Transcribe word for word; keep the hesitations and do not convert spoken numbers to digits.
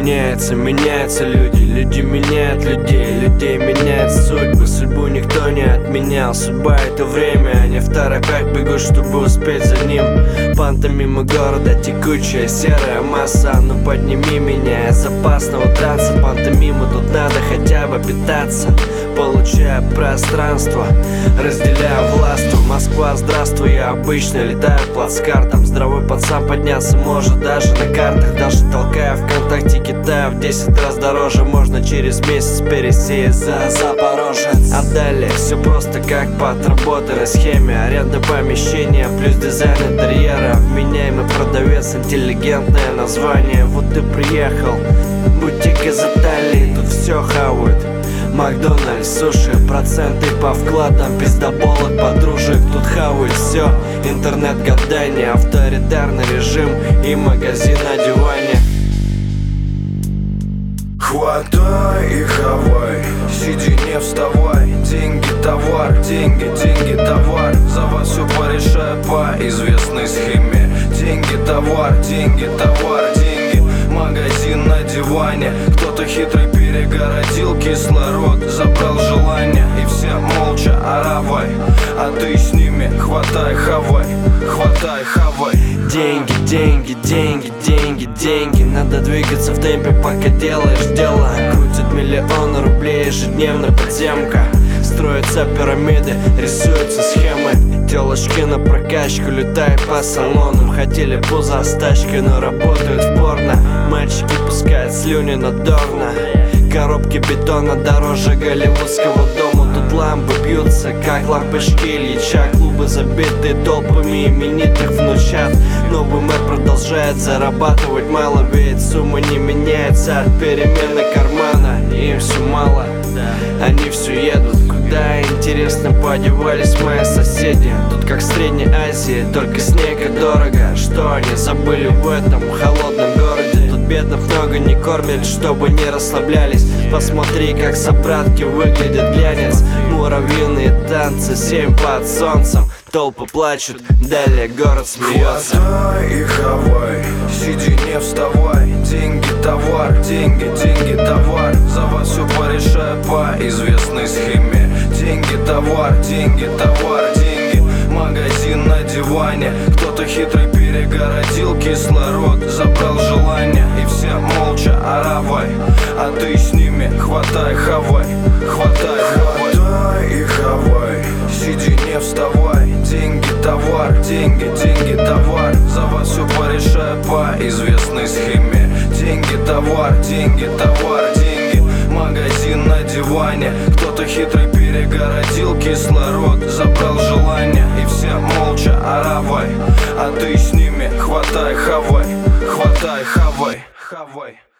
меняется, меняются люди. Люди меняют людей, людей меняют судьбы. Судьбу никто не отменял. Судьба — это время, а не в торопях бегу, чтобы успеть за ним. Пантомима города, текучая серая масса. Ну подними меня из опасного транса. Пантомиму тут надо хотя бы питаться, получая пространство, разделяя властву. Москва, здравствуй, я обычно летаю плацкартом. Здравый пацан подняться может даже на картах. Даже толкая ВКонтакте Китая в десять раз дороже. Можно через месяц пересесть за Запорожец. А далее все просто как по отработанной схеме. Аренда помещения плюс дизайн интерьера. Вменяемый продавец, интеллигентное название. Вот ты приехал, бутик из Италии, тут все хавают. Макдональдс, суши, проценты по вкладам, пиздоболок, подружек, тут хавают все. Интернет-гадание, авторитарный режим и магазин на диване. Хватай и хавай, сиди не вставай. Деньги товар, деньги, деньги товар. За вас все порешаю по известной схеме. Деньги товар, деньги товар, деньги. Магазин на диване. Кто-то хитрый перегородил кислород, забрал желание. И все молча оравай, а ты с ними хватай, хавай, хватай, хавай. Деньги, деньги, деньги, деньги, деньги. Надо двигаться в темпе, пока делаешь дело. Крутят миллионы рублей ежедневно подземка. Строятся пирамиды, рисуются схемы. Телочки на прокачку, летай по салонам. Хотели пузо с тачкой, но работают в порно. Мальчики пускают слюни на дорно. Коробки бетона дороже голливудского дома. Тут лампы бьются, как лампочки Ильича. Клубы забиты толпами именитых внучат. Новый мэр продолжает зарабатывать мало, ведь сумма не меняется от перемены кармана. Им все мало, они все едут. Куда, интересно, подевались мои соседи? Тут как в Средней Азии, только снега дорого. Что они забыли в этом холодном городе? Тут бедных много не кормят, чтобы не расслаблялись. Посмотри, как собратки выглядят, глянец. Муравьиные танцы, семь под солнцем. Толпы плачут, далее город смеется. Хватай и хавай, сиди не вставай. Деньги товар, деньги, деньги товар. За вас все порешаю по известной схеме. Деньги товар, деньги товар, деньги. Магазин на диване. Кто-то хитрый перегородил кислород, забрал желание. И все молча оравай, а ты с ними хватай, хавай, хватай, хавай. Хватай и хавай, сиди не вставай. Деньги товар, деньги, деньги товар. За вас все порешаю по известной схеме. Деньги товар, деньги товар, деньги. Магазин на диване. Кто-то хитрый перегородил кислород, забрал желание. И все молча оравай, а ты с ними хватай, хавай, хватай, хавай, хавай.